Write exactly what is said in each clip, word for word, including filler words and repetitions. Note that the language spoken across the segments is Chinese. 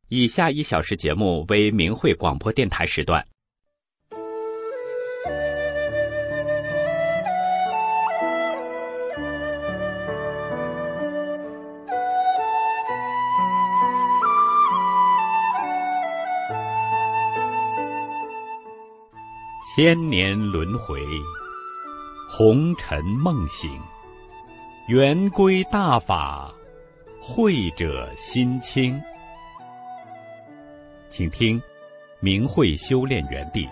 以下一小时节目为明慧广播电台时段。千年轮回，红尘梦醒，圆归大法，慧者心清。请听明慧修炼园地。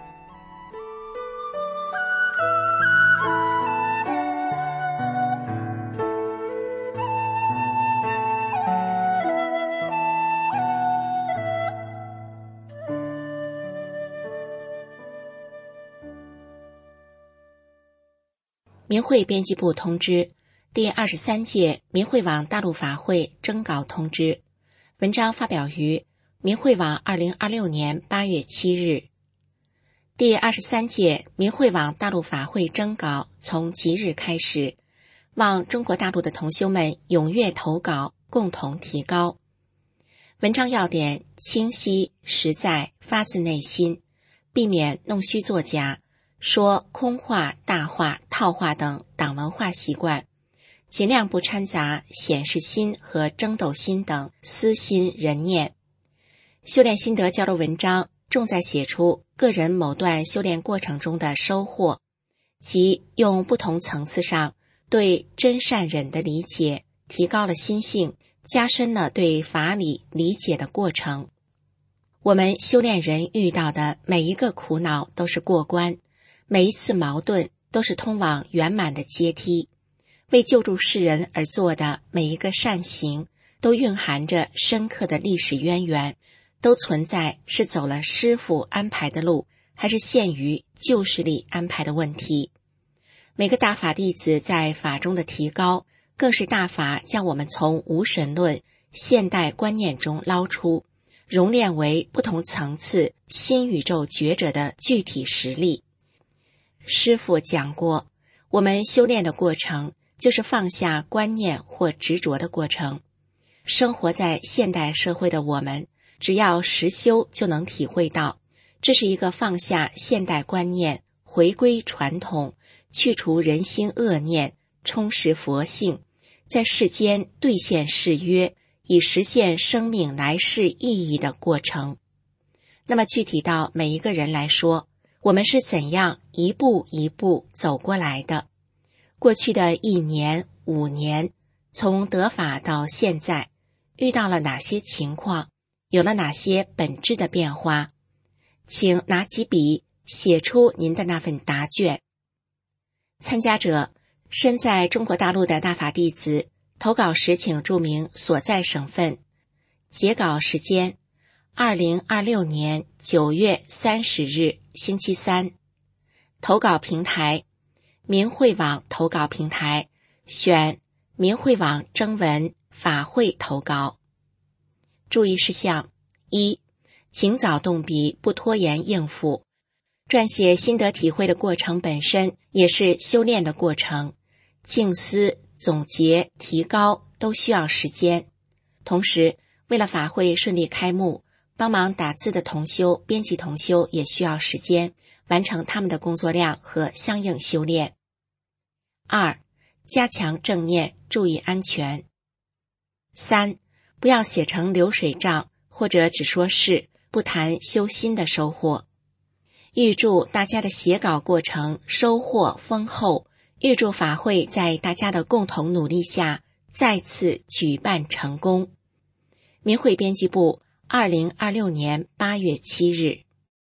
明慧编辑部通知，第二十三届明慧网大陆法会征稿通知，文章发表于明慧网二零二六年八月七日。第二十三届明慧网大陆法会征稿从即日开始，望中国大陆的同修们踊跃投稿，共同提高。文章要点清晰、实在，发自内心，避免弄虚作假，说空话、大话、套话等党文化习惯，尽量不掺杂显示心和争斗心等私心人念。修炼心得交流文章重在写出个人某段修炼过程中的收获，即用不同层次上对真善忍的理解，提高了心性，加深了对法理理解的过程。我们修炼人遇到的每一个苦恼都是过关，每一次矛盾都是通往圆满的阶梯，为救助世人而做的每一个善行，都蕴含着深刻的历史渊源，都存在是走了师父安排的路，还是限于旧势力安排的问题。每个大法弟子在法中的提高，更是大法将我们从无神论现代观念中捞出，熔炼为不同层次新宇宙觉者的具体实力。师父讲过，我们修炼的过程就是放下观念或执着的过程。生活在现代社会的我们，只要实修就能体会到，这是一个放下现代观念，回归传统，去除人心恶念，充实佛性，在世间兑现誓约，以实现生命来世意义的过程。那么具体到每一个人来说，我们是怎样一步一步走过来的？过去的一年、五年，从得法到现在，遇到了哪些情况？有了哪些本质的变化？请拿起笔，写出您的那份答卷。参加者：身在中国大陆的大法弟子，投稿时请注明所在省份。截稿时间：二零二六年九月三十日，星期三。投稿平台：明慧网投稿平台，选明慧网征文法会投稿。注意事项：一、请早动笔，不拖延应付。撰写心得体会的过程本身也是修炼的过程，静思、总结、提高都需要时间。同时，为了法会顺利开幕，帮忙打字的同修、编辑同修也需要时间，完成他们的工作量和相应修炼。二、加强正念，注意安全。三、不要写成流水账，或者只说是，不谈修心的收获。预祝大家的写稿过程收获丰厚，预祝法会在大家的共同努力下再次举办成功。明慧编辑部，二零二六年八月七日。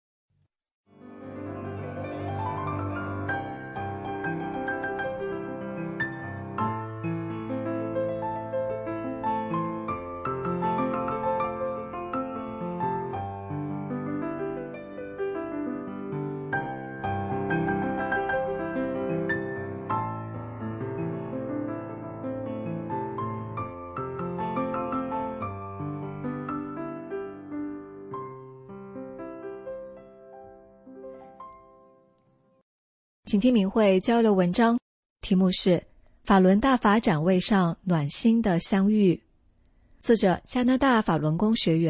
请听明慧交流文章，题目是法轮大法展位上暖心的相遇，作者加拿大法轮功学员，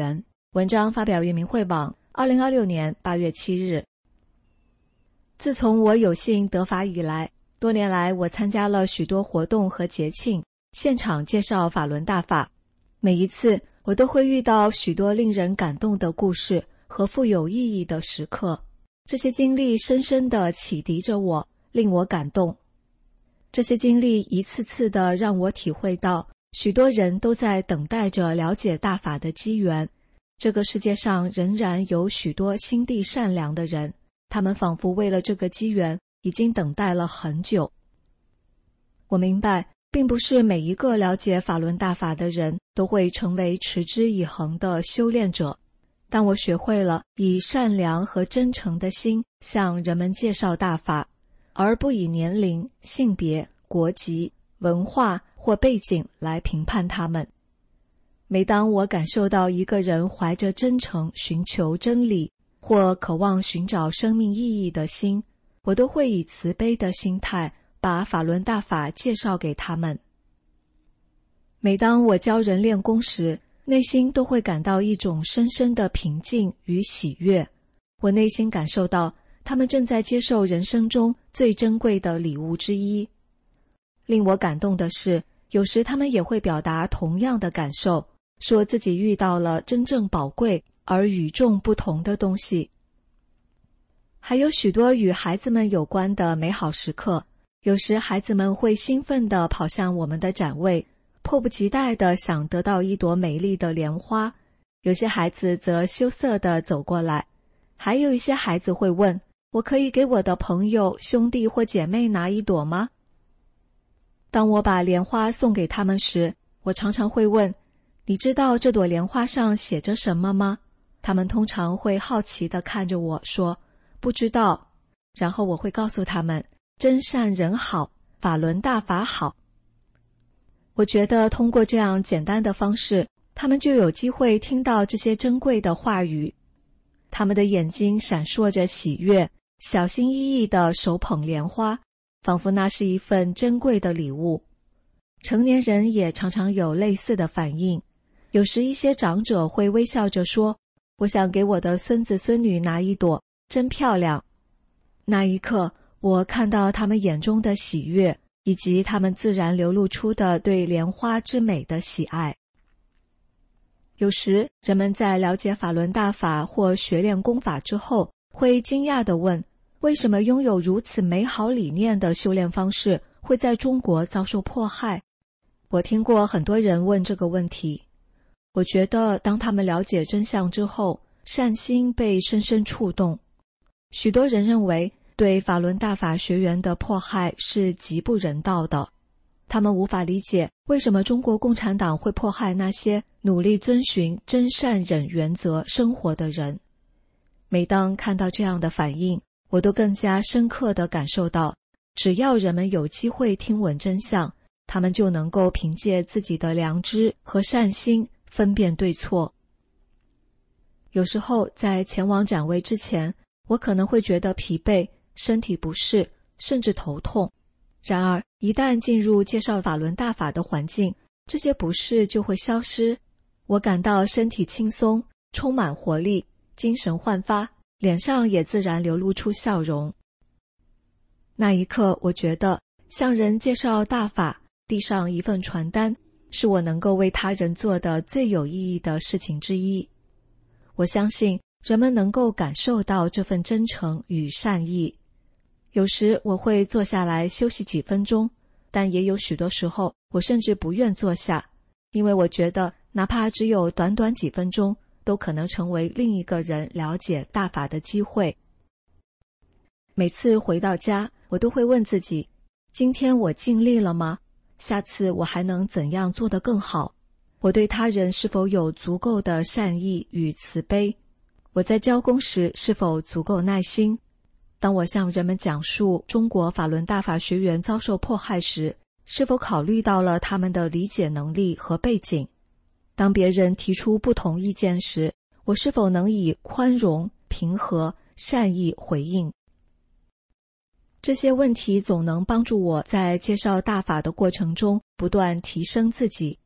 文章发表于明慧网，二零二六年八月七日。自从我有幸得法以来，多年来我参加了许多活动和节庆，现场介绍法轮大法。每一次我都会遇到许多令人感动的故事和富有意义的时刻，这些经历深深地启迪着我，令我感动。这些经历一次次地让我体会到，许多人都在等待着了解大法的机缘。这个世界上仍然有许多心地善良的人，他们仿佛为了这个机缘已经等待了很久。我明白，并不是每一个了解法轮大法的人都会成为持之以恒的修炼者，但我学会了以善良和真诚的心向人们介绍大法，而不以年龄、性别、国籍、文化或背景来评判他们。每当我感受到一个人怀着真诚寻求真理，或渴望寻找生命意义的心，我都会以慈悲的心态把法轮大法介绍给他们。每当我教人练功时，内心都会感到一种深深的平静与喜悦。我内心感受到他们正在接受人生中最珍贵的礼物之一。令我感动的是，有时他们也会表达同样的感受，说自己遇到了真正宝贵而与众不同的东西。还有许多与孩子们有关的美好时刻，有时孩子们会兴奋地跑向我们的展位，迫不及待地想得到一朵美丽的莲花，有些孩子则羞涩地走过来，还有一些孩子会问，我可以给我的朋友、兄弟或姐妹拿一朵吗？当我把莲花送给他们时，我常常会问，你知道这朵莲花上写着什么吗？他们通常会好奇地看着我说，不知道。然后我会告诉他们，真善人好，法轮大法好。我觉得通过这样简单的方式，他们就有机会听到这些珍贵的话语。他们的眼睛闪烁着喜悦，小心翼翼地手捧莲花，仿佛那是一份珍贵的礼物。成年人也常常有类似的反应，有时一些长者会微笑着说，我想给我的孙子孙女拿一朵，真漂亮。那一刻，我看到他们眼中的喜悦，以及他们自然流露出的对莲花之美的喜爱。有时人们在了解法轮大法或学练功法之后，会惊讶地问，为什么拥有如此美好理念的修炼方式会在中国遭受迫害？我听过很多人问这个问题。我觉得当他们了解真相之后，善心被深深触动。许多人认为对法轮大法学员的迫害是极不人道的，他们无法理解为什么中国共产党会迫害那些努力遵循真善忍原则生活的人。每当看到这样的反应，我都更加深刻地感受到，只要人们有机会听闻真相，他们就能够凭借自己的良知和善心分辨对错。有时候在前往展位之前，我可能会觉得疲惫，身体不适，甚至头痛。然而一旦进入介绍法轮大法的环境，这些不适就会消失，我感到身体轻松，充满活力，精神焕发，脸上也自然流露出笑容。那一刻，我觉得向人介绍大法，递上一份传单，是我能够为他人做的最有意义的事情之一。我相信人们能够感受到这份真诚与善意。有时我会坐下来休息几分钟，但也有许多时候我甚至不愿坐下，因为我觉得哪怕只有短短几分钟，都可能成为另一个人了解大法的机会。每次回到家，我都会问自己，今天我尽力了吗？下次我还能怎样做得更好？我对他人是否有足够的善意与慈悲？我在教功时是否足够耐心？当我向人们讲述中国法轮大法学员遭受迫害时，是否考虑到了他们的理解能力和背景？当别人提出不同意见时，我是否能以宽容、平和、善意回应？这些问题总能帮助我在介绍大法的过程中不断提升自己。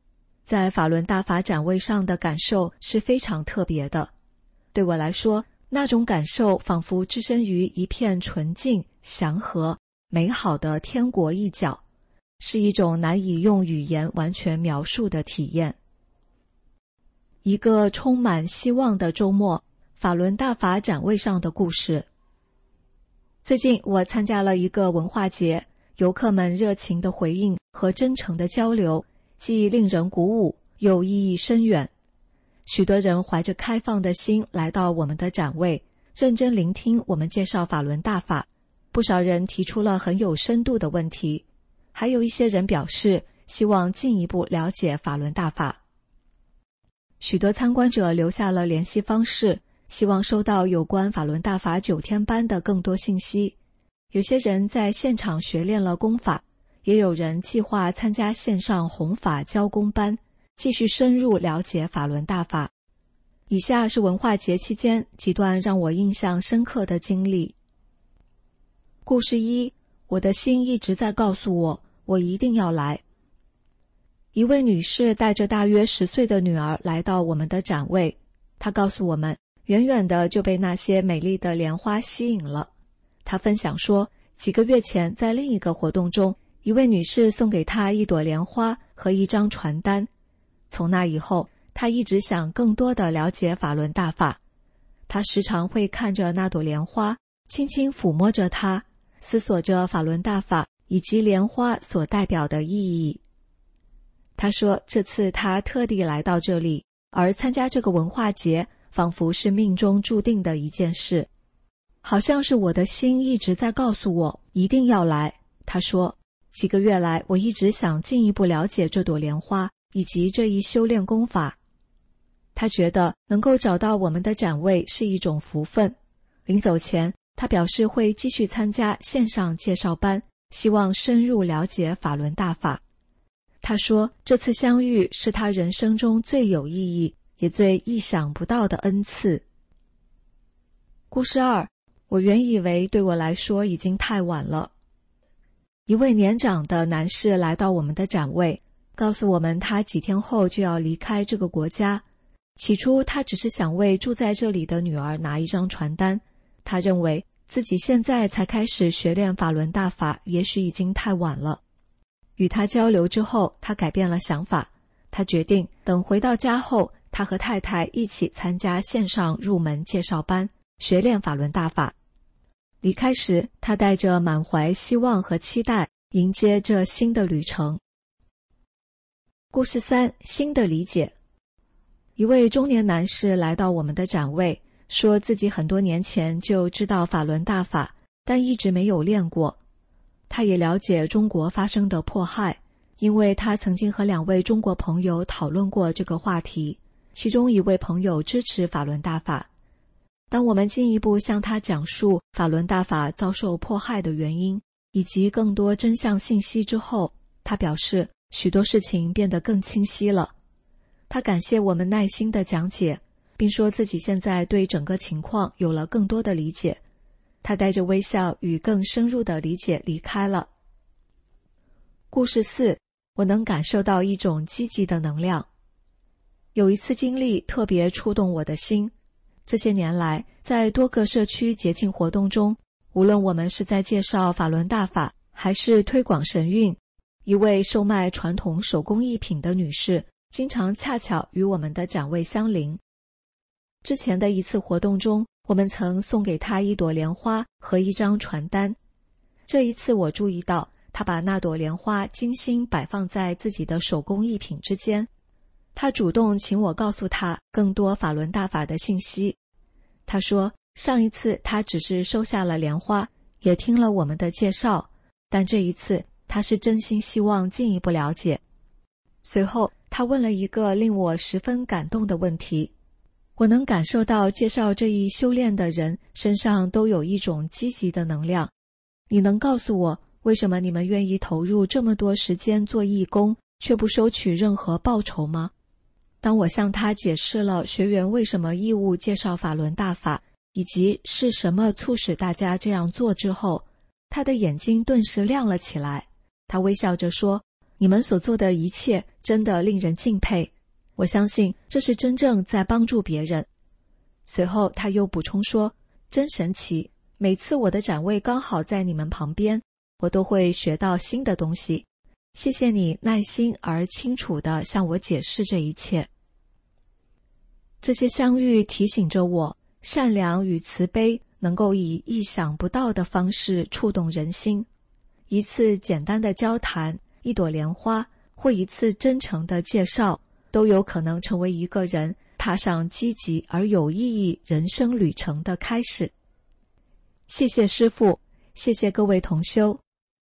在法轮大法展位上的感受是非常特别的。对我来说，那种感受仿佛置身于一片纯净、祥和、美好的天国一角，是一种难以用语言完全描述的体验。一个充满希望的周末，法轮大法展位上的故事。最近我参加了一个文化节，游客们热情的回应和真诚的交流，既令人鼓舞，又意义深远。许多人怀着开放的心来到我们的展位，认真聆听我们介绍法轮大法。不少人提出了很有深度的问题，还有一些人表示希望进一步了解法轮大法。许多参观者留下了联系方式，希望收到有关法轮大法九天班的更多信息。有些人在现场学练了功法，也有人计划参加线上弘法教功班，继续深入了解法轮大法。以下是文化节期间几段让我印象深刻的经历。故事一，我的心一直在告诉我，我一定要来。一位女士带着大约十岁的女儿来到我们的展位，她告诉我们，远远的就被那些美丽的莲花吸引了。她分享说，几个月前在另一个活动中，一位女士送给她一朵莲花和一张传单。从那以后，她一直想更多地了解法轮大法。她时常会看着那朵莲花，轻轻抚摸着它，思索着法轮大法以及莲花所代表的意义。她说，这次她特地来到这里，而参加这个文化节仿佛是命中注定的一件事，好像是我的心一直在告诉我一定要来。她说，几个月来我一直想进一步了解这朵莲花以及这一修炼功法。她觉得能够找到我们的展位是一种福分。临走前，她表示会继续参加线上介绍班，希望深入了解法轮大法。她说，这次相遇是她人生中最有意义也最意想不到的恩赐。故事二，我原以为对我来说已经太晚了。一位年长的男士来到我们的展位，告诉我们他几天后就要离开这个国家。起初他只是想为住在这里的女儿拿一张传单，他认为自己现在才开始学练法轮大法，也许已经太晚了。与他交流之后，他改变了想法，他决定等回到家后，他和太太一起参加线上入门介绍班，学练法轮大法。离开时，他带着满怀希望和期待，迎接这新的旅程。故事三，新的理解。一位中年男士来到我们的展位，说自己很多年前就知道法轮大法，但一直没有练过。他也了解中国发生的迫害，因为他曾经和两位中国朋友讨论过这个话题，其中一位朋友支持法轮大法。当我们进一步向他讲述法轮大法遭受迫害的原因，以及更多真相信息之后，他表示许多事情变得更清晰了。他感谢我们耐心的讲解，并说自己现在对整个情况有了更多的理解。他带着微笑与更深入的理解离开了。故事四，我能感受到一种积极的能量。有一次经历特别触动我的心。这些年来，在多个社区节庆活动中，无论我们是在介绍法轮大法，还是推广神韵，一位售卖传统手工艺品的女士，经常恰巧与我们的展位相邻。之前的一次活动中，我们曾送给她一朵莲花和一张传单。这一次我注意到，她把那朵莲花精心摆放在自己的手工艺品之间。她主动请我告诉她更多法轮大法的信息。她说，上一次她只是收下了莲花，也听了我们的介绍，但这一次她是真心希望进一步了解。随后，她问了一个令我十分感动的问题。我能感受到介绍这一修炼的人身上都有一种积极的能量。你能告诉我，为什么你们愿意投入这么多时间做义工，却不收取任何报酬吗？当我向他解释了学员为什么义务介绍法轮大法，以及是什么促使大家这样做之后，他的眼睛顿时亮了起来。他微笑着说， 你们所做的一切真的令人敬佩，我相信这是真正在帮助别人。随后他又补充说，真神奇，每次我的展位刚好在你们旁边，我都会学到新的东西。谢谢你耐心而清楚地向我解释这一切。这些相遇提醒着我，善良与慈悲能够以意想不到的方式触动人心。一次简单的交谈，一朵莲花，或一次真诚的介绍，都有可能成为一个人踏上积极而有意义人生旅程的开始。谢谢师父，谢谢各位同修。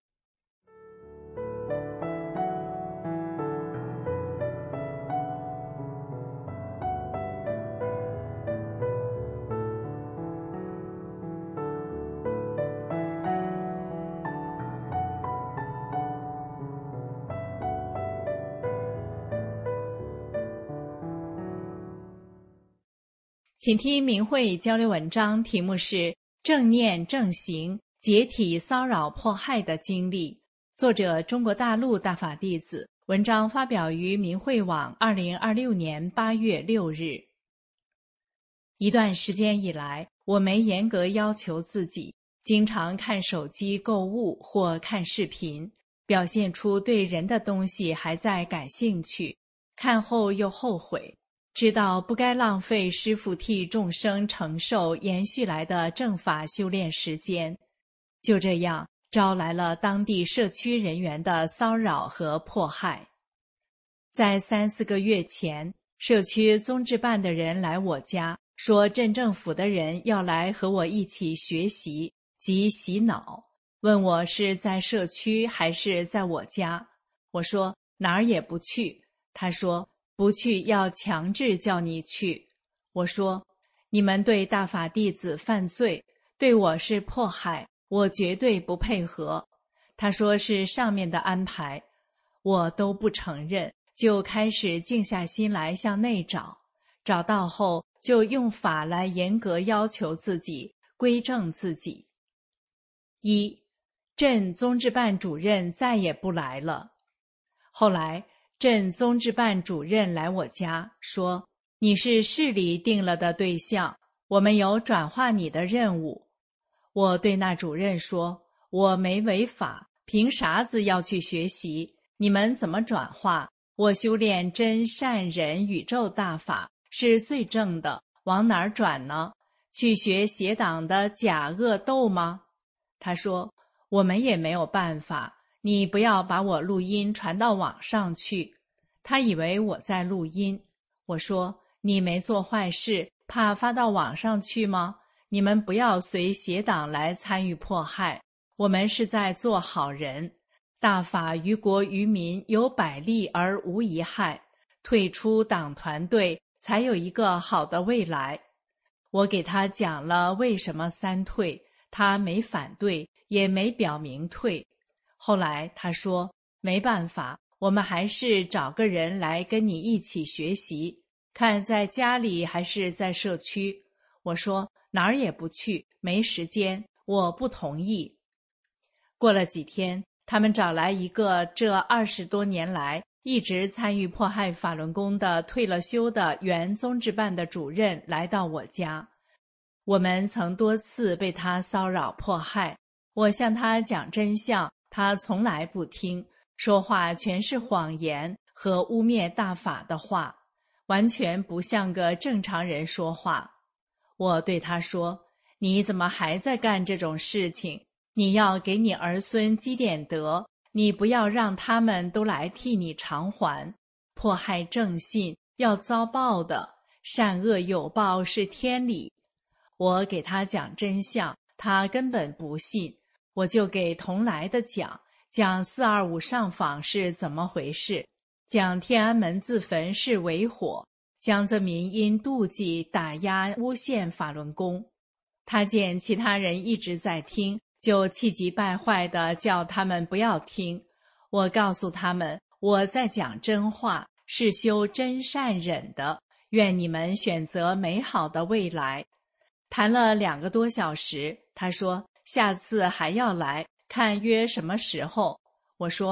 请听明慧交流文章，题目是正念正行解体骚扰迫害的经历，作者中国大陆大法弟子，文章发表于明慧网二零二六年八月六日。一段时间以来，我没严格要求自己，经常看手机购物或看视频，表现出对人的东西还在感兴趣，看后又后悔，知道不该浪费师父替众生承受延续来的正法修炼时间，就这样招来了当地社区人员的骚扰和迫害。在三四个月前，社区宗治办的人来我家，说镇政府的人要来和我一起学习及洗脑，问我是在社区还是在我家。我说哪儿也不去。他说不去要强制叫你去。我说你们对大法弟子犯罪，对我是迫害，我绝对不配合。他说是上面的安排，我都不承认，就开始静下心来向内找，找到后就用法来严格要求自己，规正自己。一，镇宗治办主任再也不来了。后来镇宗治办主任来我家，说你是市里定了的对象，我们有转化你的任务。我对那主任说，我没违法，凭啥子要去学习？你们怎么转化？我修炼真善忍宇宙大法是最正的，往哪儿转呢？去学邪党的假恶斗吗？他说我们也没有办法，你不要把我录音传到网上去。他以为我在录音。我说你没做坏事，怕发到网上去吗？你们不要随邪党来参与迫害，我们是在做好人，大法于国于民有百利而无一害，退出党团队才有一个好的未来。我给他讲了为什么三退，他没反对，也没表明退。后来他说没办法，我们还是找个人来跟你一起学习，看在家里还是在社区。我说哪儿也不去，没时间，我不同意。过了几天，他们找来一个这二十多年来一直参与迫害法轮功的退了休的原宗治办的主任来到我家。我们曾多次被他骚扰迫害，我向他讲真相，他从来不听，说话全是谎言和污蔑大法的话，完全不像个正常人说话。我对他说，你怎么还在干这种事情？你要给你儿孙积点德，你不要让他们都来替你偿还。迫害正信要遭报的，善恶有报是天理。我给他讲真相，他根本不信。我就给同来的讲，讲四二五上访是怎么回事，讲天安门自焚是为火，江泽民因妒忌打压诬陷法轮功。他见其他人一直在听，就气急败坏地叫他们不要听。我告诉他们，我在讲真话，是修真善忍的，愿你们选择美好的未来。谈了两个多小时，他说下次还要来，看约什么时候。我说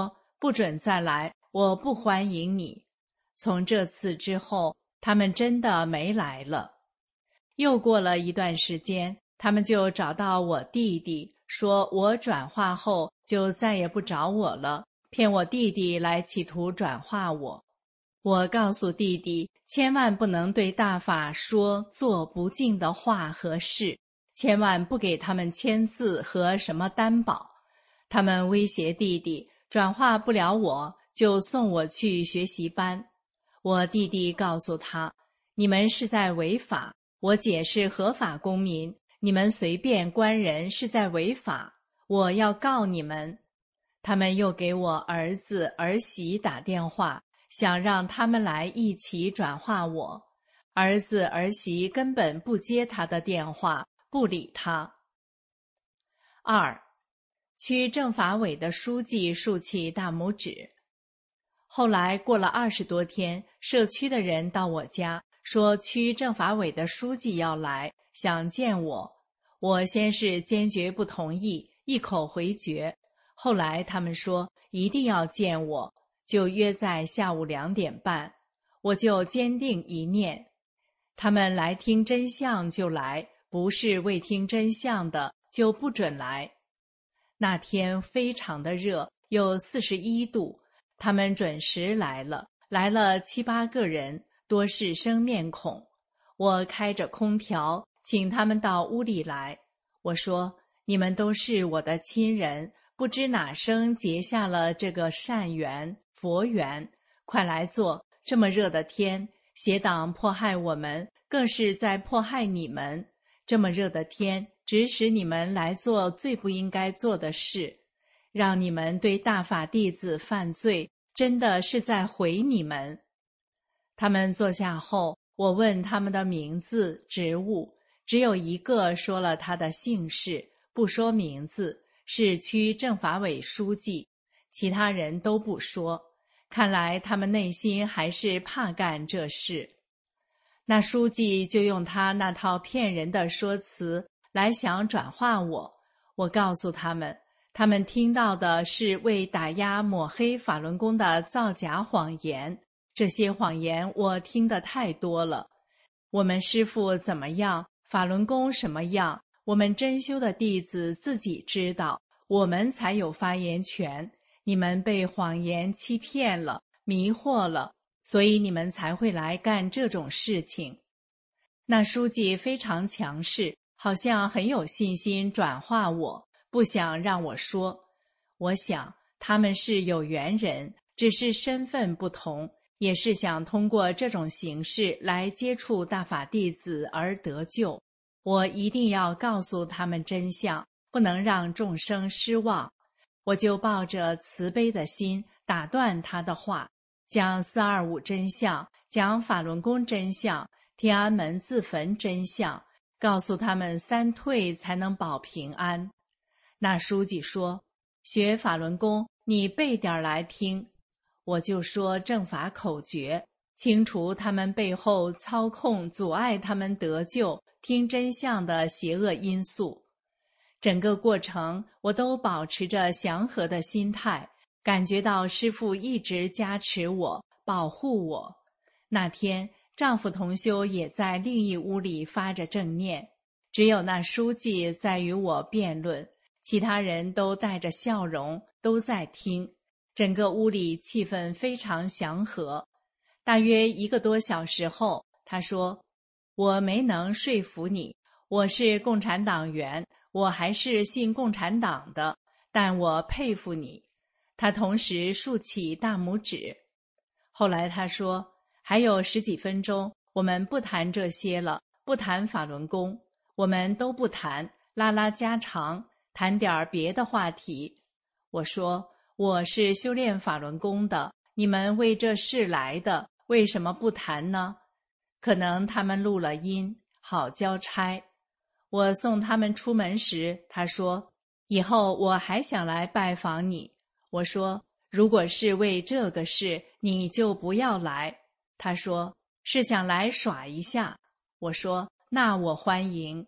不准再来，我不欢迎你。从这次之后，他们真的没来了。又过了一段时间，他们就找到我弟弟，说我转化后就再也不找我了，骗我弟弟来企图转化我。我告诉弟弟，千万不能对大法说做不敬的话和事，千万不给他们签字和什么担保。他们威胁弟弟，转化不了我，就送我去学习班。我弟弟告诉他，你们是在违法，我姐是合法公民，你们随便关人是在违法，我要告你们。他们又给我儿子儿媳打电话，想让他们来一起转化我。儿子儿媳根本不接他的电话，不理他。二，区政法委的书记竖起大拇指。后来过了二十多天，社区的人到我家，说区政法委的书记要来，想见我。我先是坚决不同意，一口回绝。后来他们说一定要见我，就约在下午两点半。我就坚定一念，他们来听真相就来，不是为听真相的就不准来。那天非常的热，有四十一度。他们准时来了，来了七八个人，多是生面孔。我开着空调，请他们到屋里来。我说，你们都是我的亲人，不知哪生结下了这个善缘、佛缘，快来坐。这么热的天，邪党迫害我们，更是在迫害你们。这么热的天，指使你们来做最不应该做的事，让你们对大法弟子犯罪，真的是在毁你们。他们坐下后，我问他们的名字、职务，只有一个说了他的姓氏，不说名字，是区政法委书记，其他人都不说。看来他们内心还是怕干这事。那书记就用他那套骗人的说辞来想转化我。我告诉他们，他们听到的是为打压抹黑法轮功的造假谎言，这些谎言我听得太多了。我们师父怎么样，法轮功什么样，我们真修的弟子自己知道，我们才有发言权。你们被谎言欺骗了，迷惑了，所以你们才会来干这种事情。那书记非常强势，好像很有信心转化我，不想让我说。我想他们是有缘人，只是身份不同，也是想通过这种形式来接触大法弟子而得救。我一定要告诉他们真相，不能让众生失望。我就抱着慈悲的心打断他的话，讲四二五真相，讲法轮功真相，天安门自焚真相，告诉他们三退才能保平安。那书记说，学法轮功你背点来听。我就说正法口诀，清除他们背后操控阻碍他们得救听真相的邪恶因素。整个过程我都保持着祥和的心态，感觉到师父一直加持我，保护我。那天丈夫同修也在另一屋里发着正念，只有那书记在与我辩论，其他人都带着笑容，都在听。整个屋里气氛非常祥和。大约一个多小时后，他说，我没能说服你，我是共产党员，我还是信共产党的，但我佩服你。他同时竖起大拇指。后来他说，还有十几分钟，我们不谈这些了，不谈法轮功，我们都不谈，拉拉家常，谈点别的话题。我说，我是修炼法轮功的，你们为这事来的，为什么不谈呢？可能他们录了音，好交差。我送他们出门时，他说，以后我还想来拜访你。我说，如果是为这个事，你就不要来。他说，是想来耍一下。我说，那我欢迎。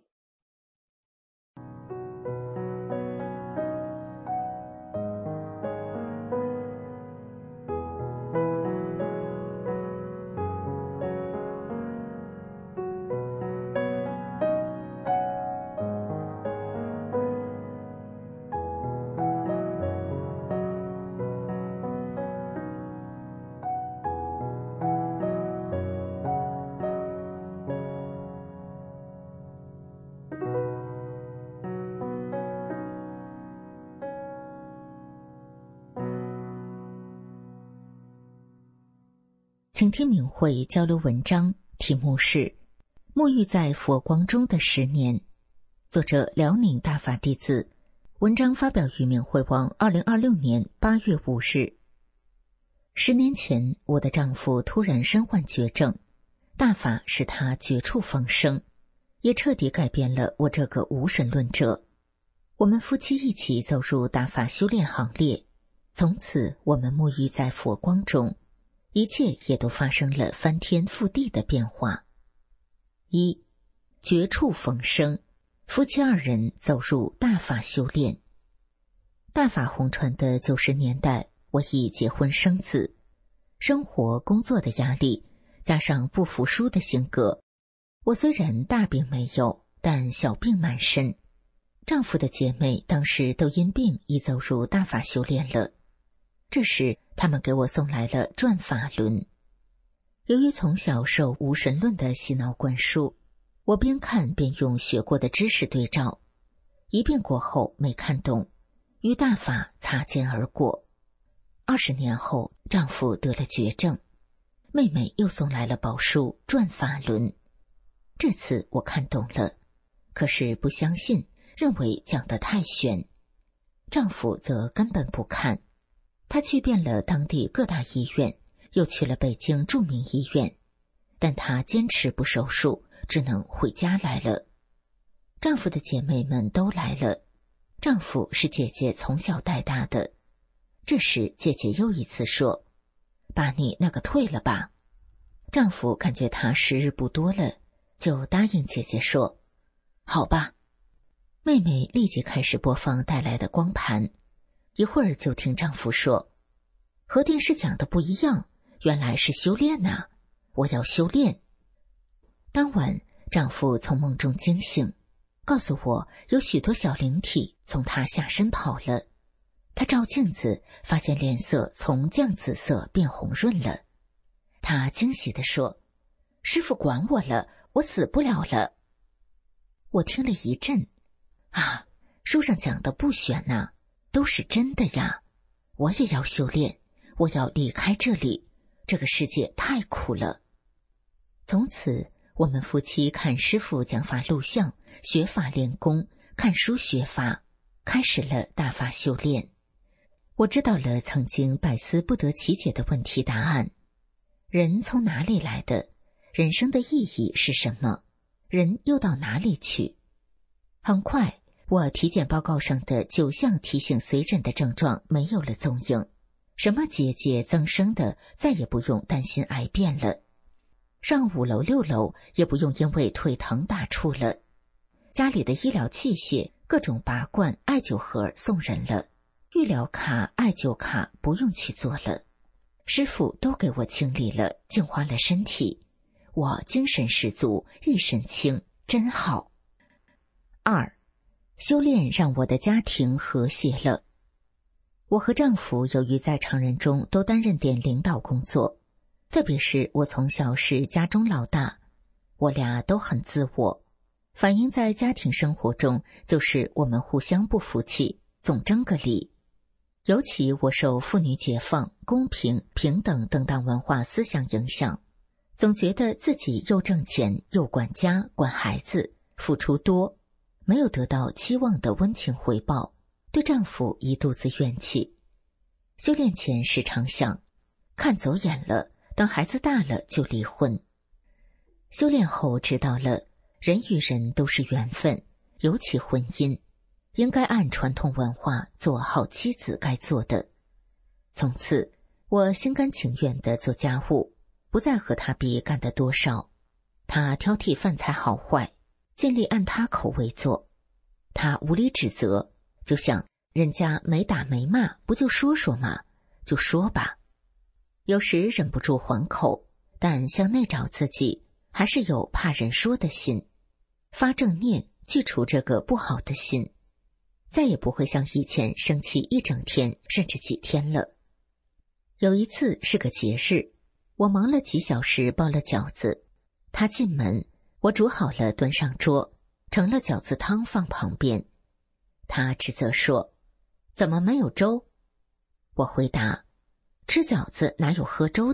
请听明慧交流文章，题目是《沐浴在佛光中的十年》，作者辽宁大法弟子。文章发表于明慧网二零二六年八月五日。十年前，我的丈夫突然身患绝症，大法使他绝处逢生，也彻底改变了我这个无神论者。我们夫妻一起走入大法修炼行列，从此我们沐浴在佛光中，一切也都发生了翻天覆地的变化。一、绝处逢生，夫妻二人走入大法修炼。大法红传的九十年代，我已结婚生子，生活工作的压力加上不服输的性格，我虽然大病没有，但小病满身。丈夫的姐妹当时都因病已走入大法修炼了，这时他们给我送来了转法轮。由于从小受无神论的洗脑灌输，我边看边用学过的知识对照，一遍过后没看懂，与大法擦肩而过。二十年后，丈夫得了绝症，妹妹又送来了宝书转法轮。这次我看懂了，可是不相信，认为讲得太玄。丈夫则根本不看，他去遍了当地各大医院，又去了北京著名医院，但他坚持不手术，只能回家来了。丈夫的姐妹们都来了，丈夫是姐姐从小带大的。这时姐姐又一次说：“把你那个退了吧。”丈夫感觉她时日不多了，就答应姐姐说：“好吧。”妹妹立即开始播放带来的光盘，一会儿就听丈夫说：“和电视讲的不一样，原来是修炼呐，我要修炼。”当晚，丈夫从梦中惊醒，告诉我有许多小灵体从他下身跑了。他照镜子，发现脸色从绛紫色变红润了。他惊喜地说：“师父管我了，我死不了了。”我听了一震，啊，书上讲的不玄呐，都是真的呀！我也要修炼，我要离开这里，这个世界太苦了。从此，我们夫妻看师父讲法录像，学法练功，看书学法，开始了大法修炼。我知道了曾经百思不得其解的问题答案：人从哪里来的？人生的意义是什么？人又到哪里去？很快，我体检报告上的九项提醒随诊的症状没有了踪影，什么节节增生的再也不用担心癌变了，上五楼六楼也不用因为腿疼打怵了，家里的医疗器械各种拔罐艾灸盒送人了，预疗卡艾灸卡不用去做了，师傅都给我清理了净化了身体，我精神十足，一身轻，真好。二、修炼让我的家庭和谐了。我和丈夫由于在常人中都担任点领导工作，特别是我从小是家中老大，我俩都很自我，反映在家庭生活中就是我们互相不服气，总争个理。尤其我受妇女解放、公平、平等等等文化思想影响，总觉得自己又挣钱又管家管孩子，付出多，没有得到期望的温情回报，对丈夫一肚子怨气。修炼前时常想，看走眼了，等孩子大了就离婚。修炼后知道了，人与人都是缘分，尤其婚姻，应该按传统文化做好妻子该做的。从此，我心甘情愿地做家务，不再和他比干得多少。他挑剔饭菜好坏，尽力按他口味做。他无理指责，就想人家没打没骂，不就说说吗？就说吧。有时忍不住还口，但向内找自己，还是有怕人说的心。发正念，去除这个不好的心，再也不会像以前生气一整天甚至几天了。有一次是个节日，我忙了几小时包了饺子，他进门，我煮好了端上桌，盛了饺子汤放旁边。他指责说：“怎么没有粥？”我回答：“吃饺子哪有喝粥的？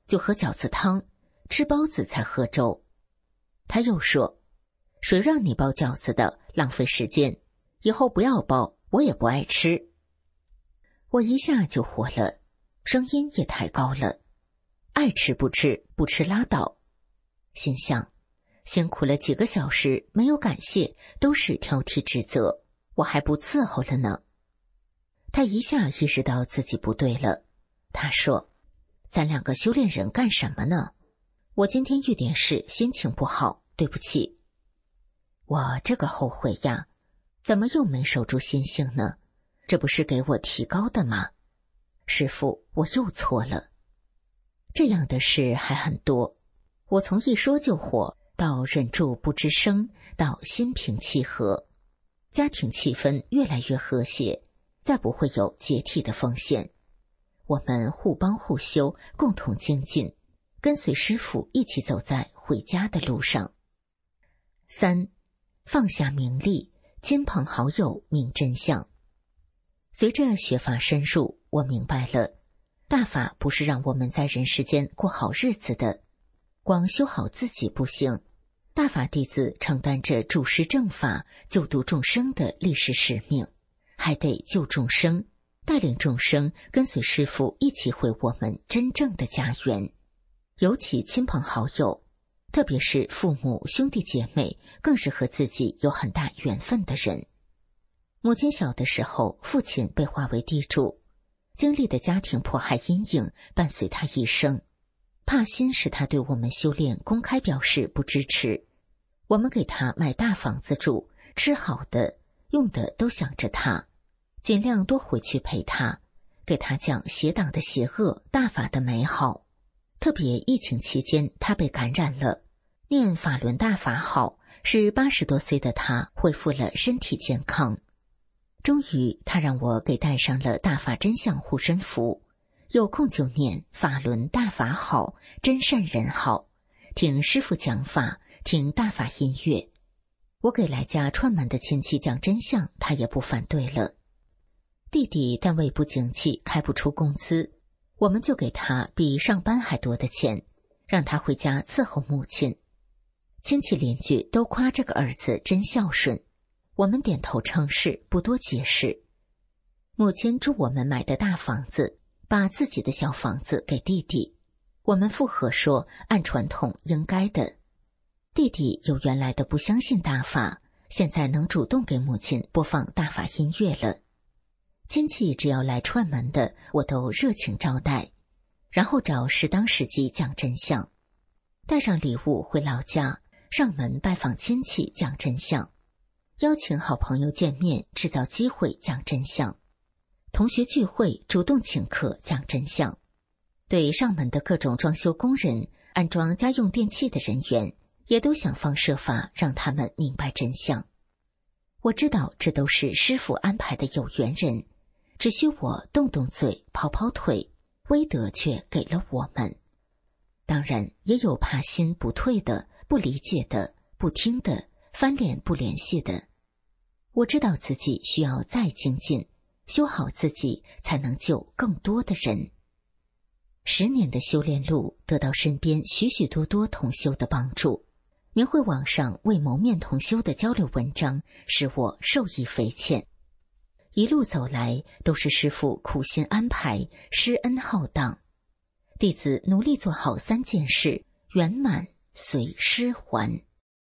就喝饺子汤，吃包子才喝粥。他又说，谁让你包饺子的，浪费时间，以后不要包，我也不爱吃。我一下就火了，声音也抬高了，爱吃不吃，不吃拉倒。心想，辛苦了几个小时，没有感谢，都是挑剔指责，我还不伺候了呢。他一下意识到自己不对了，他说，咱两个修炼人干什么呢？我今天遇点事，心情不好，对不起。我这个后悔呀，怎么又没守住心性呢？这不是给我提高的吗？师父，我又错了。这样的事还很多，我从一说就火，到忍住不吱声，到心平气和，家庭气氛越来越和谐，再不会有解体的风险。我们互帮互修，共同精进，跟随师父一起走在回家的路上。三，放下名利，亲朋好友明真相。随着学法深入，我明白了，大法不是让我们在人世间过好日子的，光修好自己不行，大法弟子承担着主持正法、救度众生的历史使命，还得救众生，带领众生跟随师父一起回我们真正的家园。尤其亲朋好友，特别是父母兄弟姐妹，更是和自己有很大缘分的人。母亲小的时候，父亲被划为地主，经历的家庭迫害阴影伴随他一生。怕心使他对我们修炼公开表示不支持，我们给他买大房子住，吃好的用的都想着他，尽量多回去陪他，给他讲邪党的邪恶，大法的美好。特别疫情期间他被感染了，念法轮大法好，使八十多岁的他恢复了身体健康。终于他让我给带上了大法真相护身符，有空就念法轮大法好，真善人好，听师父讲法，听大法音乐。我给来家串门的亲戚讲真相，他也不反对了。弟弟单位不景气，开不出工资，我们就给他比上班还多的钱，让他回家伺候母亲。亲戚邻居都夸这个儿子真孝顺，我们点头称是，不多解释。母亲祝我们买的大房子，把自己的小房子给弟弟，我们附和说按传统应该的。弟弟有原来的不相信大法，现在能主动给母亲播放大法音乐了。亲戚只要来串门的，我都热情招待，然后找适当时机讲真相，带上礼物回老家，上门拜访亲戚讲真相，邀请好朋友见面，制造机会讲真相，同学聚会主动请客讲真相，对上门的各种装修工人、安装家用电器的人员，也都想方设法让他们明白真相。我知道这都是师父安排的有缘人，只需我动动嘴跑跑腿，威德却给了我们。当然也有怕心不退的，不理解的，不听的，翻脸不联系的。我知道自己需要再精进，修好自己，才能救更多的人。十年的修炼路，得到身边许许多多同修的帮助。明慧网上为谋面同修的交流文章，使我受益匪浅。一路走来，都是师父苦心安排，施恩浩荡。弟子努力做好三件事，圆满随师还。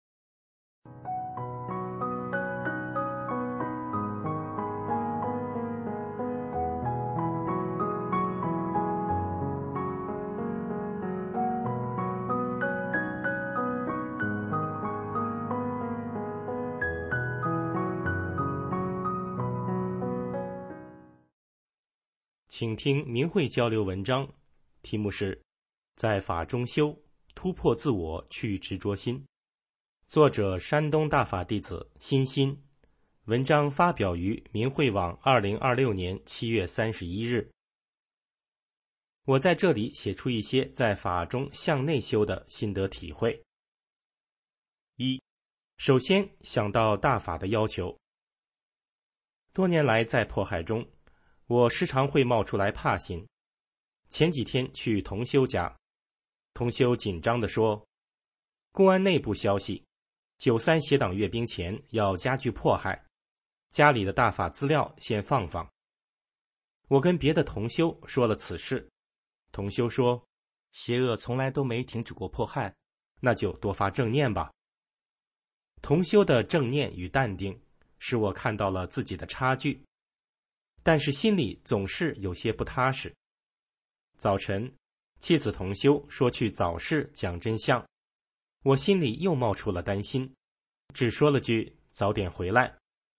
请听明慧交流文章，题目是在法中修，突破自我，去执着心。作者山东大法弟子欣欣。文章发表于明慧网二零二六年七月三十一日。我在这里写出一些在法中向内修的心得体会。一，首先想到大法的要求。多年来在迫害中，我时常会冒出来怕心。前几天去同修家， 同修紧张地说，公安内部消息，九三协党阅兵前要加剧迫害，家里的大法资料先放放。我跟别的同修说了此事，同修说，邪恶从来都没停止过迫害，那就多发正念吧。同修的正念与淡定使我看到了自己的差距，但是心里总是有些不踏实。早晨，妻子同修说去早市讲真相，我心里又冒出了担心，只说了句早点回来。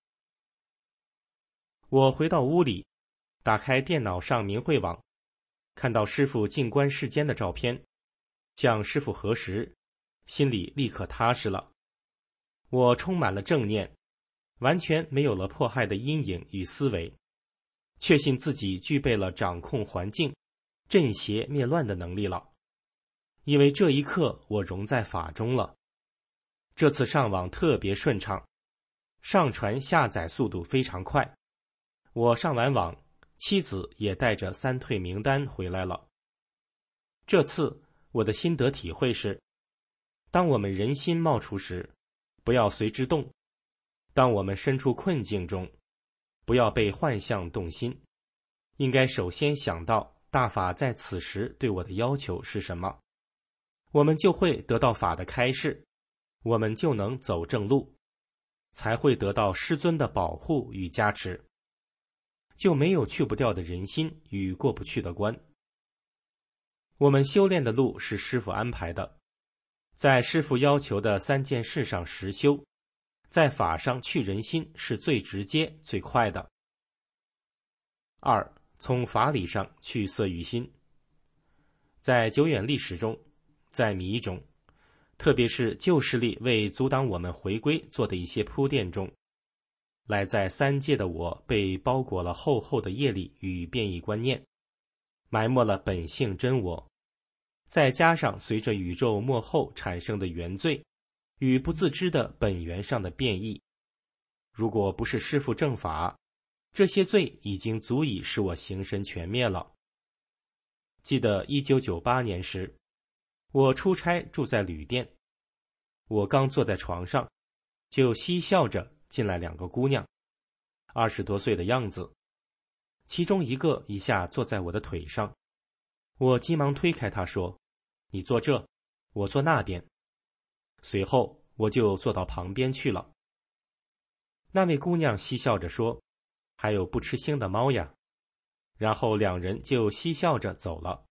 我回到屋里，打开电脑上明慧网，看到师父静观世间的照片，向师父核实，心里立刻踏实了。我充满了正念，完全没有了迫害的阴影与思维，确信自己具备了掌控环境、镇邪灭乱的能力了。因为这一刻我融在法中了。这次上网特别顺畅，上传下载速度非常快。我上完网，妻子也带着三退名单回来了。这次我的心得体会是，当我们人心冒出时，不要随之动；当我们身处困境中，不要被幻象动心，应该首先想到大法在此时对我的要求是什么，我们就会得到法的开示，我们就能走正路，才会得到师尊的保护与加持，就没有去不掉的人心与过不去的关。我们修炼的路是师父安排的，在师父要求的三件事上实修，在法上去人心是最直接最快的。二，从法理上去色欲心。在久远历史中，在迷中，特别是旧势力为阻挡我们回归做的一些铺垫中，赖在三界的我被包裹了厚厚的业力与变异观念，埋没了本性真我，再加上随着宇宙末后产生的原罪与不自知的本源上的变异，如果不是师父正法，这些罪已经足以使我形神全灭了。记得一九九八年时，我出差住在旅店，我刚坐在床上，就嬉笑着进来两个姑娘，二十多岁的样子，其中一个一下坐在我的腿上，我急忙推开她说，你坐这，我坐那边。随后我就坐到旁边去了。那位姑娘嬉笑着说，还有不吃腥的猫呀，然后两人就嬉笑着走了。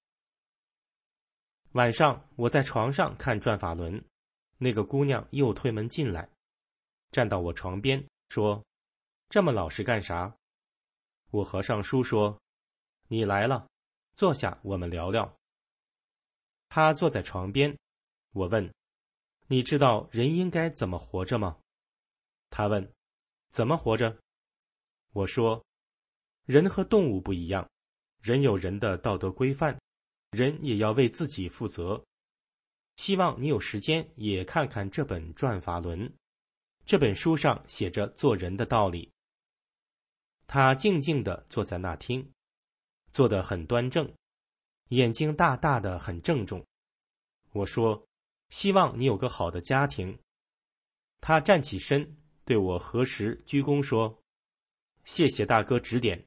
晚上我在床上看转法轮，那个姑娘又推门进来，站到我床边说，这么老实干啥？我合上书说，你来了，坐下我们聊聊。她坐在床边，我问，你知道人应该怎么活着吗？她问，怎么活着？我说，人和动物不一样，人有人的道德规范，人也要为自己负责。希望你有时间也看看这本《转法轮》，这本书上写着做人的道理。他静静地坐在那听，坐得很端正，眼睛大大的很郑重。我说，希望你有个好的家庭。他站起身，对我合十鞠躬说，谢谢大哥指点。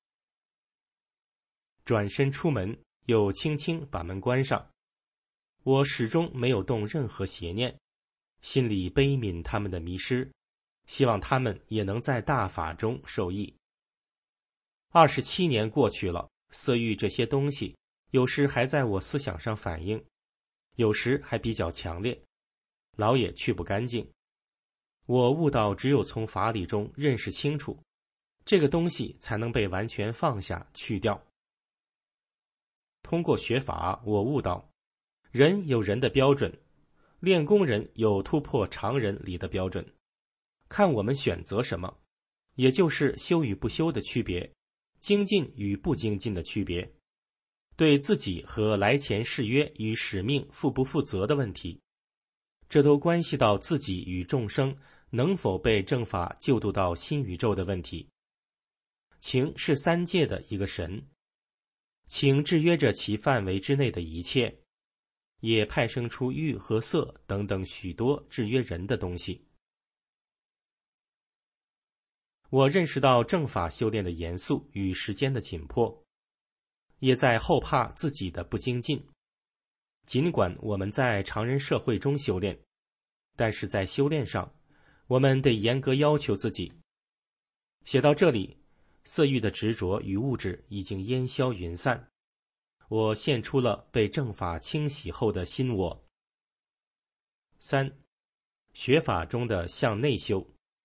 转身出门，又轻轻把门关上。我始终没有动任何邪念，心里悲悯他们的迷失，希望他们也能在大法中受益。二十七年过去了，色欲这些东西有时还在我思想上反应，有时还比较强烈，老也去不干净。我悟到只有从法理中认识清楚，这个东西才能被完全放下去掉。通过学法，我悟到人有人的标准，练功人有突破常人理的标准，看我们选择什么，也就是修与不修的区别，精进与不精进的区别，对自己和来前誓约与使命负不负责的问题，这都关系到自己与众生能否被正法救度到新宇宙的问题。情是三界的一个神，情制约着其范围之内的一切， 也派生出欲和色等等许多制约人的东西。我认识到正法修炼的严肃与时间的紧迫，也在后怕自己的不精进。尽管我们在常人社会中修炼，但是在修炼上，我们得严格要求自己。写到这里，色欲的执着与物质已经烟消云散，我现出了被正法清洗后的新我。三、学法中的向内修。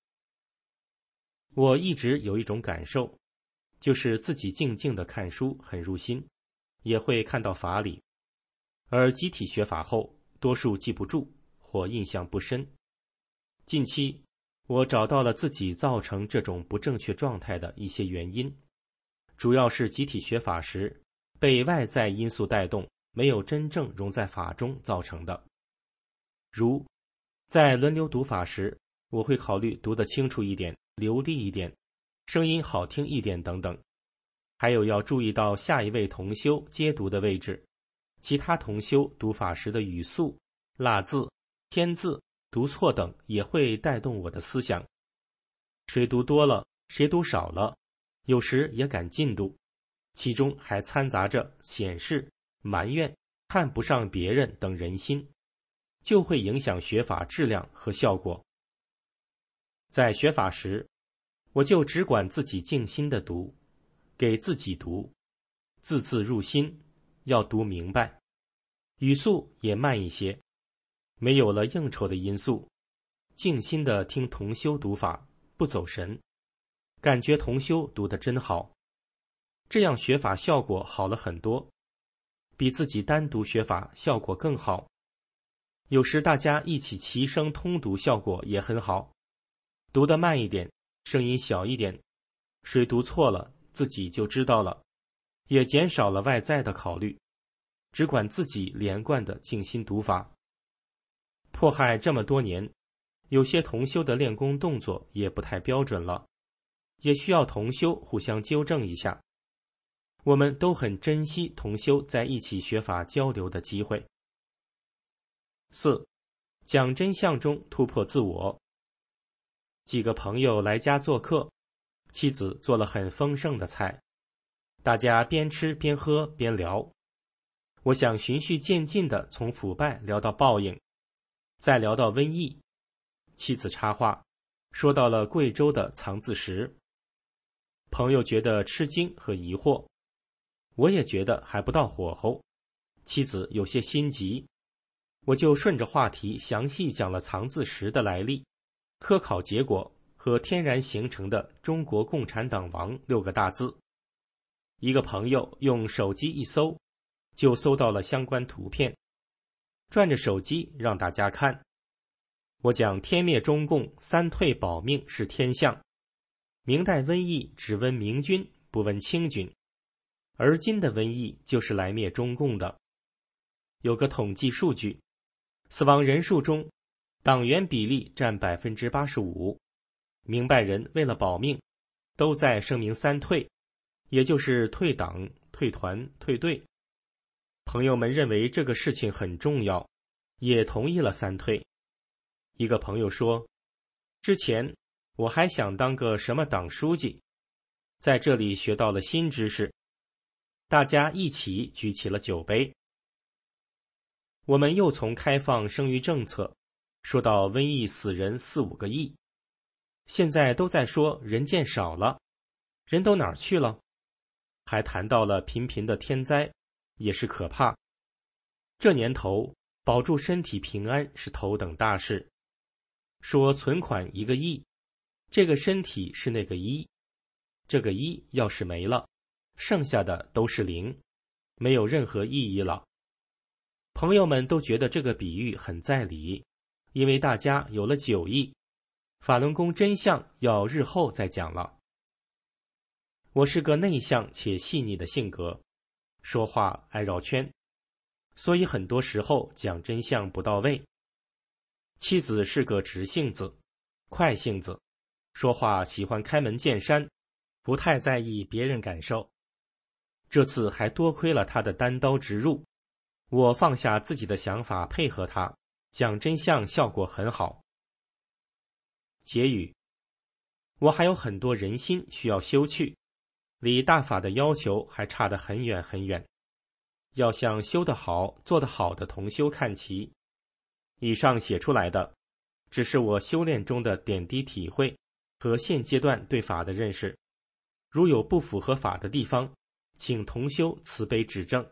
我一直有一种感受，就是自己静静地看书很入心，也会看到法理，而集体学法后，多数记不住或印象不深。近期，我找到了自己造成这种不正确状态的一些原因，主要是集体学法时被外在因素带动，没有真正融在法中造成的。如在轮流读法时，我会考虑读得清楚一点，流利一点，声音好听一点等等，还有要注意到下一位同修接读的位置，其他同修读法时的语速、落字、添字、读错等也会带动我的思想。谁读多了，谁读少了，有时也赶进度，其中还掺杂着显示、埋怨、看不上别人等人心，就会影响学法质量和效果。在学法时，我就只管自己静心的读，给自己读，字字入心，要读明白，语速也慢一些，没有了应酬的因素，静心的听同修读法，不走神，感觉同修读得真好，这样学法效果好了很多，比自己单独学法效果更好。有时大家一起齐声通读，效果也很好，读得慢一点，声音小一点，谁读错了自己就知道了，也减少了外在的考虑，只管自己连贯的静心读法。迫害这么多年，有些同修的练功动作也不太标准了，也需要同修互相纠正一下。我们都很珍惜同修在一起学法交流的机会。四、讲真相中突破自我。几个朋友来家做客，妻子做了很丰盛的菜，大家边吃边喝边聊。我想循序渐进地从腐败聊到报应，再聊到瘟疫。妻子插话，说到了贵州的藏字石。朋友觉得吃惊和疑惑，我也觉得还不到火候。妻子有些心急，我就顺着话题详细讲了藏字石的来历、科考结果和天然形成的中国共产党王六个大字。一个朋友用手机一搜，就搜到了相关图片，转着手机让大家看。我讲天灭中共，三退保命是天象。明代瘟疫只温明君，不温清君，而今的瘟疫就是来灭中共的。有个统计数据，死亡人数中，党员比例占百分之八十五。明白人为了保命，都在声明三退，也就是退党、退团、退队。朋友们认为这个事情很重要，也同意了三退。一个朋友说，之前我还想当个什么党书记，在这里学到了新知识，大家一起举起了酒杯。我们又从开放生育政策说到瘟疫死人四五个亿，现在都在说人见少了，人都哪儿去了？还谈到了频频的天灾，也是可怕。这年头保住身体平安是头等大事。说存款一个亿，这个身体是那个一，这个一要是没了，剩下的都是零，没有任何意义了。朋友们都觉得这个比喻很在理，因为大家有了九亿，法轮功真相要日后再讲了。我是个内向且细腻的性格，说话爱绕圈，所以很多时候讲真相不到位。妻子是个直性子、快性子，说话喜欢开门见山，不太在意别人感受。这次还多亏了他的单刀直入， 我放下自己的想法配合他，讲真相效果很好。结语：我还有很多人心需要修去，离大法的要求还差得很远很远，要向修得好、做得好的同修看齐。以上写出来的，只是我修炼中的点滴体会和现阶段对法的认识，如有不符合法的地方，请同修慈悲指正。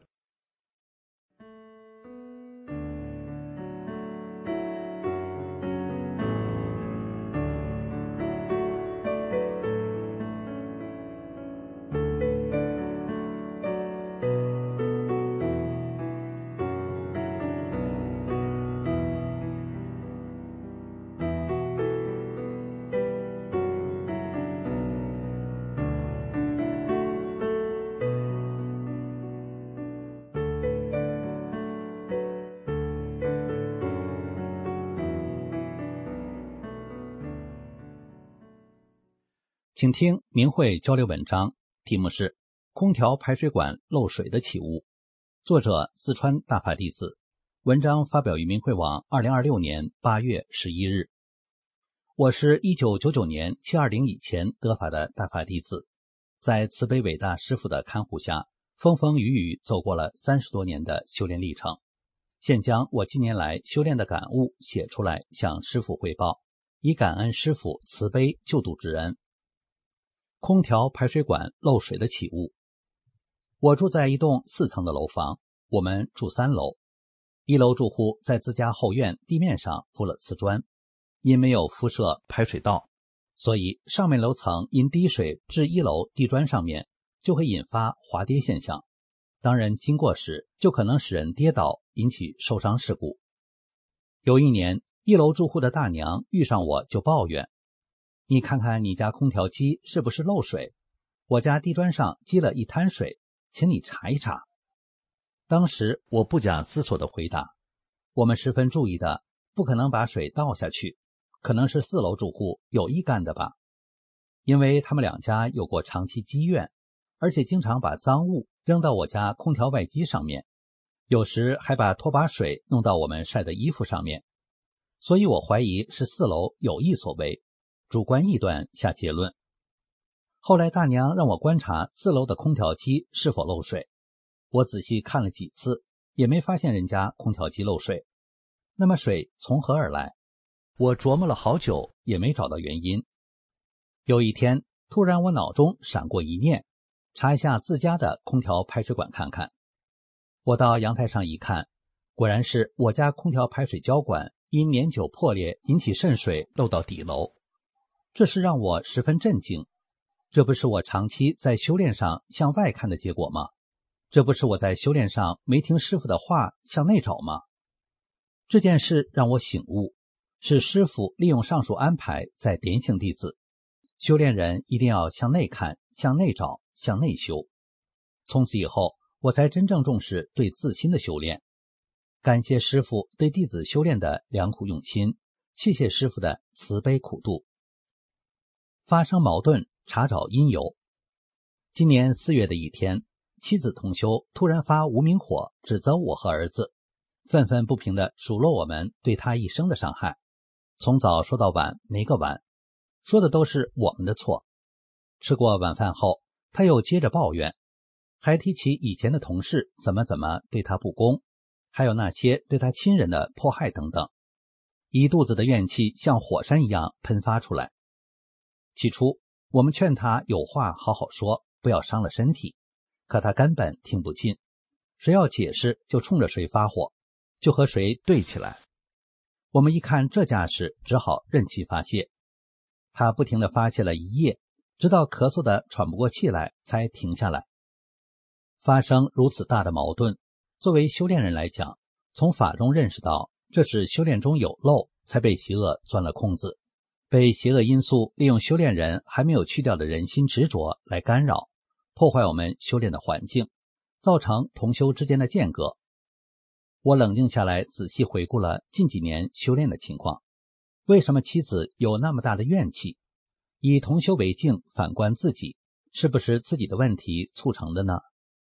请听明慧交流文章，题目是《空调排水管漏水的起悟》，作者四川大法弟子，文章发表于明慧网二零二六年八月十一日。我是一九九九年七二零以前得法的大法弟子，在慈悲伟大师父的看护下，风风雨雨走过了三十多年的修炼历程，现将我近年来修炼的感悟写出来向师父汇报，以感恩师父慈悲救度之恩。空调排水管漏水的起悟。我住在一栋四层的楼房，我们住三楼。一楼住户在自家后院地面上铺了瓷砖，因没有铺设排水道，所以上面楼层因滴水至一楼地砖上面，就会引发滑跌现象。当人经过时，就可能使人跌倒，引起受伤事故。有一年，一楼住户的大娘遇上我就抱怨，你看看你家空调机是不是漏水？我家地砖上积了一滩水，请你查一查。当时我不假思索地回答，我们十分注意的，不可能把水倒下去，可能是四楼住户有意干的吧。因为他们两家有过长期积怨，而且经常把脏物扔到我家空调外机上面，有时还把拖把水弄到我们晒的衣服上面，所以我怀疑是四楼有意所为，主观臆断下结论。后来大娘让我观察四楼的空调机是否漏水，我仔细看了几次，也没发现人家空调机漏水。那么水从何而来？我琢磨了好久，也没找到原因。有一天，突然我脑中闪过一念，查一下自家的空调排水管看看。我到阳台上一看，果然是我家空调排水胶管因年久破裂引起渗水漏到底楼。这是让我十分震惊，这不是我长期在修炼上向外看的结果吗？这不是我在修炼上没听师父的话向内找吗？这件事让我醒悟，是师父利用上述安排在点醒弟子，修炼人一定要向内看，向内找，向内修。从此以后，我才真正重视对自心的修炼。感谢师父对弟子修炼的良苦用心，谢谢师父的慈悲苦度。发生矛盾，查找因由。今年四月的一天，妻子同修突然发无名火，指责我和儿子，愤愤不平地数落我们对他一生的伤害，从早说到晚没个完，说的都是我们的错。吃过晚饭后，他又接着抱怨，还提起以前的同事怎么怎么对他不公，还有那些对他亲人的迫害等等，一肚子的怨气像火山一样喷发出来。起初我们劝他有话好好说，不要伤了身体，可他根本听不进，谁要解释就冲着谁发火，就和谁对起来。我们一看这架势，只好任其发泄。他不停地发泄了一夜，直到咳嗽得喘不过气来才停下来。发生如此大的矛盾，作为修炼人来讲，从法中认识到这是修炼中有漏，才被邪恶钻了空子，被邪恶因素利用修炼人还没有去掉的人心执着来干扰，破坏我们修炼的环境，造成同修之间的间隔。我冷静下来，仔细回顾了近几年修炼的情况，为什么妻子有那么大的怨气？以同修为镜反观自己，是不是自己的问题促成的呢？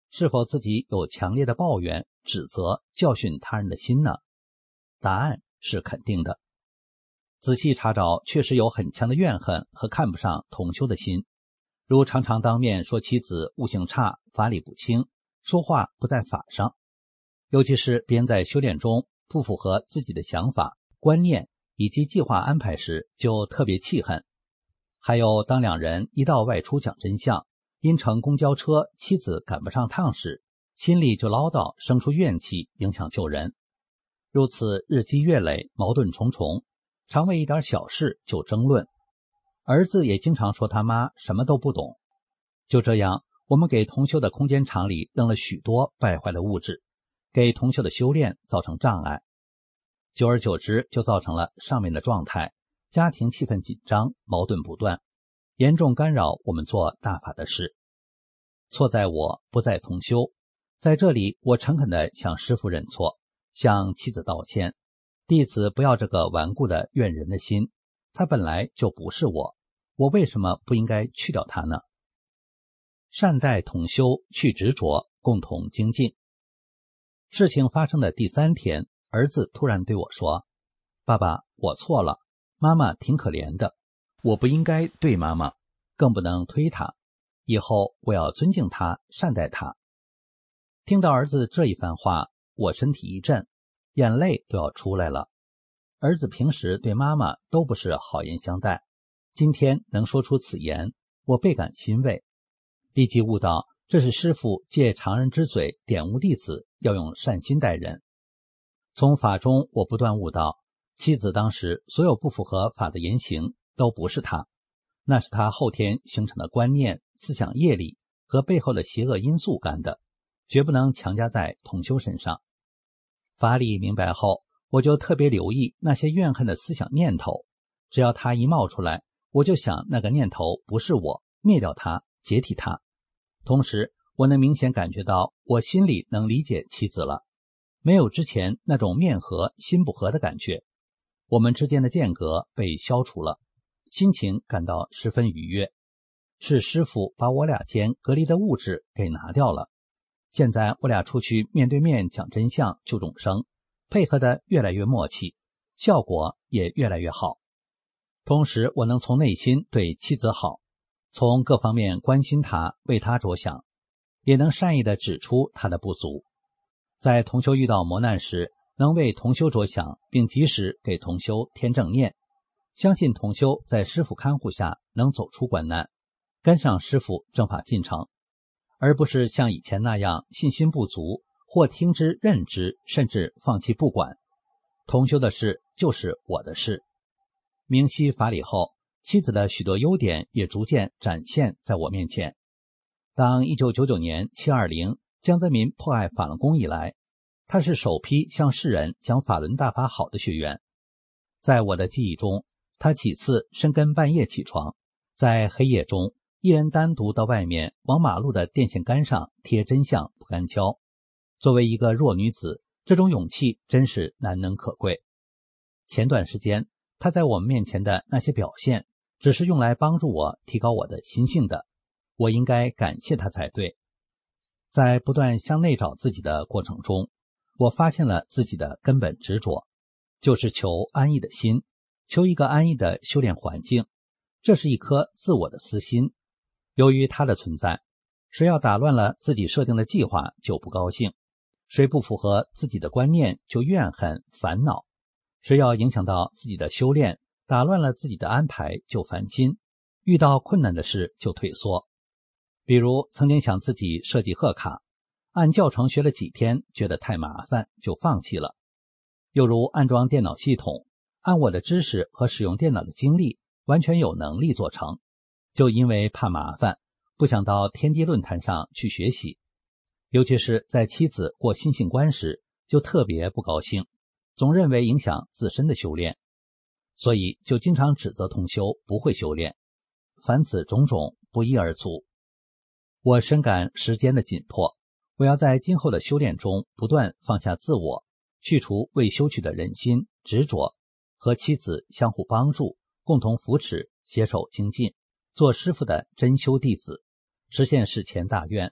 是否自己有强烈的抱怨、指责、教训他人的心呢？答案是肯定的。仔细查找，确实有很强的怨恨和看不上同修的心，如常常当面说妻子悟性差、法理不清，说话不在法上，尤其是别人在修炼中不符合自己的想法、观念以及计划安排时，就特别气恨。还有当两人一道外出讲真相，因乘公交车妻子赶不上趟时，心里就唠叨，生出怨气，影响救人。如此日积月累，矛盾重重，常为一点小事就争论。儿子也经常说他妈什么都不懂。就这样，我们给同修的空间场里扔了许多败坏的物质，给同修的修炼造成障碍。久而久之，就造成了上面的状态，家庭气氛紧张，矛盾不断，严重干扰我们做大法的事。错在我，不在同修。在这里，我诚恳地向师父认错，向妻子道歉。弟子不要这个顽固的怨人的心，他本来就不是我，我为什么不应该去掉他呢？善待同修，去执着，共同精进。事情发生的第三天，儿子突然对我说：爸爸，我错了，妈妈挺可怜的，我不应该对妈妈，更不能推她，以后我要尊敬她，善待她。听到儿子这一番话，我身体一震，眼泪都要出来了。儿子平时对妈妈都不是好言相待，今天能说出此言，我倍感欣慰，立即悟到这是师父借常人之嘴点悟弟子要用善心待人。从法中我不断悟到，妻子当时所有不符合法的言行都不是他，那是他后天形成的观念、思想业力和背后的邪恶因素干的，绝不能强加在同修身上。法理明白后，我就特别留意那些怨恨的思想念头，只要它一冒出来，我就想那个念头不是我，灭掉它，解体它。同时我能明显感觉到我心里能理解妻子了，没有之前那种面和心不和的感觉，我们之间的间隔被消除了，心情感到十分愉悦。是师父把我俩间隔离的物质给拿掉了，现在我俩出去面对面讲真相救众生，配合得越来越默契，效果也越来越好。同时我能从内心对妻子好，从各方面关心她，为她着想，也能善意地指出她的不足。在同修遇到磨难时，能为同修着想，并及时给同修添正念，相信同修在师父看护下能走出关难，跟上师父正法进程，而不是像以前那样信心不足，或听之任之，甚至放弃不管。同修的事就是我的事。明晰法理后，妻子的许多优点也逐渐展现在我面前。当一九九九年七二零江泽民迫害法轮功以来，他是首批向世人讲法轮大法好的学员。在我的记忆中，他几次深更半夜起床，在黑夜中一人单独到外面往马路的电线杆上贴真相不干胶。作为一个弱女子，这种勇气真是难能可贵。前段时间她在我们面前的那些表现，只是用来帮助我提高我的心性的，我应该感谢她才对。在不断向内找自己的过程中，我发现了自己的根本执着，就是求安逸的心，求一个安逸的修炼环境。这是一颗自我的私心，由于它的存在，谁要打乱了自己设定的计划就不高兴，谁不符合自己的观念就怨恨烦恼，谁要影响到自己的修炼，打乱了自己的安排就烦心，遇到困难的事就退缩。比如曾经想自己设计贺卡，按教程学了几天，觉得太麻烦就放弃了。又如安装电脑系统，按我的知识和使用电脑的经历，完全有能力做成，就因为怕麻烦，不想到天地论坛上去学习。尤其是在妻子过心性关时，就特别不高兴，总认为影响自身的修炼，所以就经常指责同修不会修炼。凡此种种，不一而足。我深感时间的紧迫，我要在今后的修炼中不断放下自我，去除未修取的忍心执着，和妻子相互帮助，共同扶持，携手精进，做师父的真修弟子，实现事前大愿，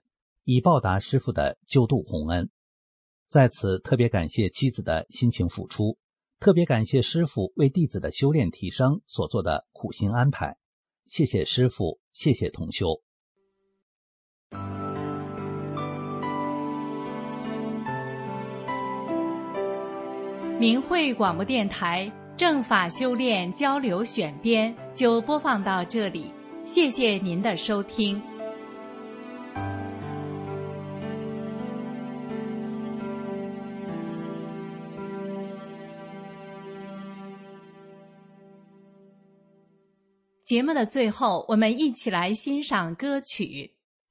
以报答师父的救度洪恩。在此特别感谢妻子的辛勤付出，特别感谢师父为弟子的修炼提升所做的苦心安排。谢谢师父，谢谢同修。 明慧广播电台正法修炼交流选编就播放到这里，谢谢您的收听。节目的最后，我们一起来欣赏歌曲。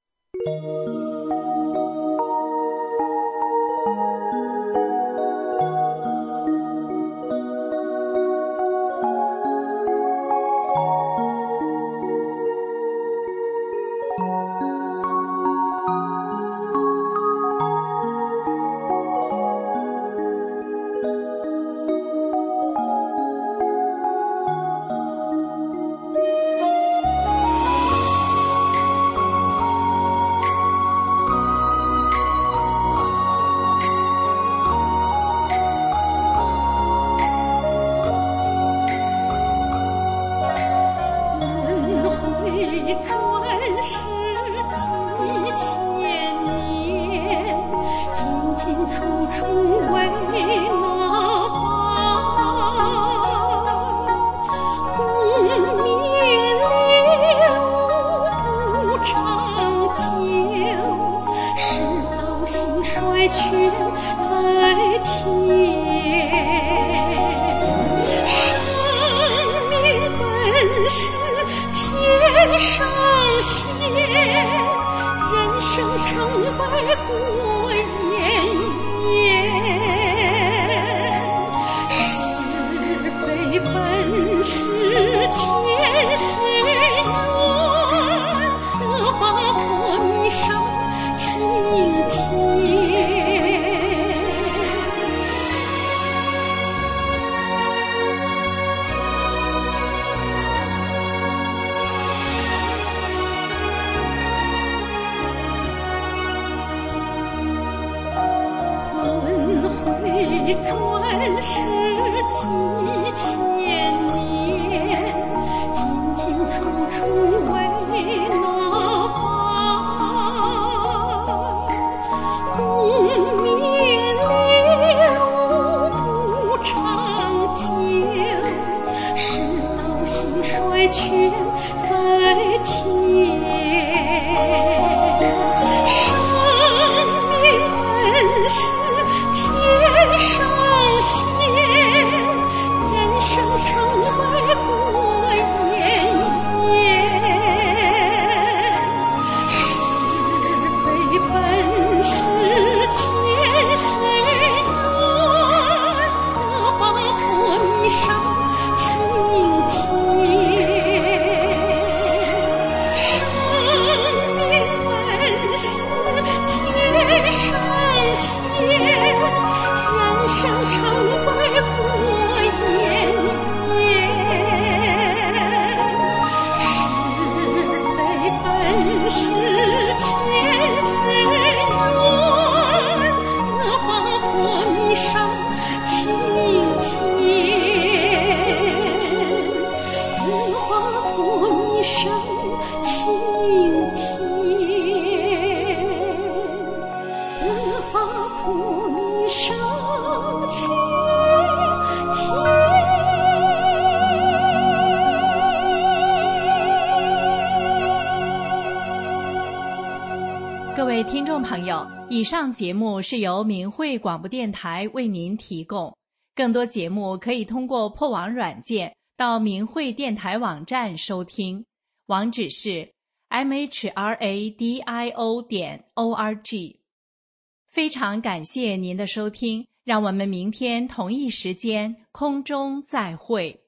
转世七千年，进进出出为那般，功名利禄不长久，世道兴衰全在天。生命本是天上仙，人生成为过眼烟。是非本是前世缘，何妨破迷上青天。生命本是天上仙，人生成为过眼烟。是非本是前世缘，何妨破迷上青天。何妨破迷上青天。何妨破迷上青天。 各位听众朋友，以上节目是由明慧广播电台为您提供。更多节目可以通过破网软件到明慧电台网站收听，网址是 m h r a d i o 点 o r g。非常感谢您的收听，让我们明天同一时间空中再会。